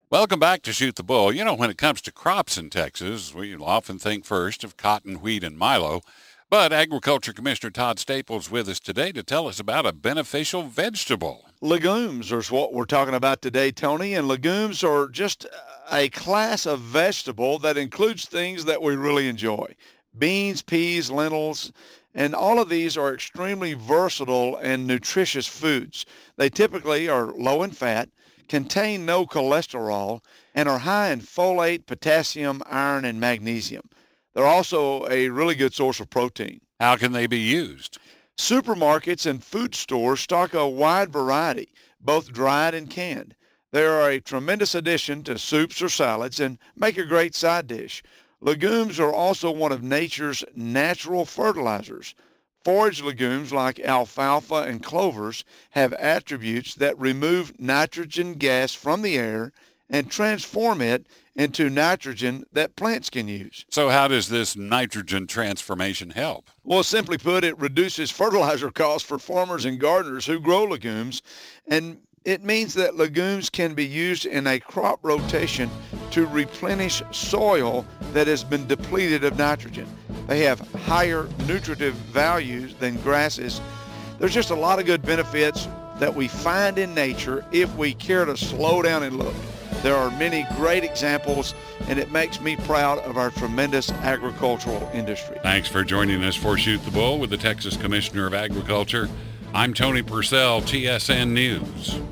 Welcome back to Shoot the Bull. You know, when it comes to crops in Texas, we often think first of cotton, wheat, and milo. But Agriculture Commissioner Todd Staples with us today to tell us about a beneficial vegetable. Legumes is what we're talking about today, Tony, and legumes are just a class of vegetable that includes things that we really enjoy. Beans, peas, lentils, and all of these are extremely versatile and nutritious foods. They typically are low in fat, contain no cholesterol, and are high in folate, potassium, iron, and magnesium. They're also a really good source of protein. How can they be used? Supermarkets and food stores stock a wide variety, both dried and canned. They are a tremendous addition to soups or salads and make a great side dish. Legumes are also one of nature's natural fertilizers. Forage legumes like alfalfa and clovers have attributes that remove nitrogen gas from the air and transform it into nitrogen that plants can use. So how does this nitrogen transformation help? Well, simply put, it reduces fertilizer costs for farmers and gardeners who grow legumes, and it means that legumes can be used in a crop rotation to replenish soil that has been depleted of nitrogen. They have higher nutritive values than grasses. There's just a lot of good benefits that we find in nature if we care to slow down and look. There are many great examples, and it makes me proud of our tremendous agricultural industry. Thanks for joining us for Shoot the Bull with the Texas Commissioner of Agriculture. I'm Tony Purcell, TSN News.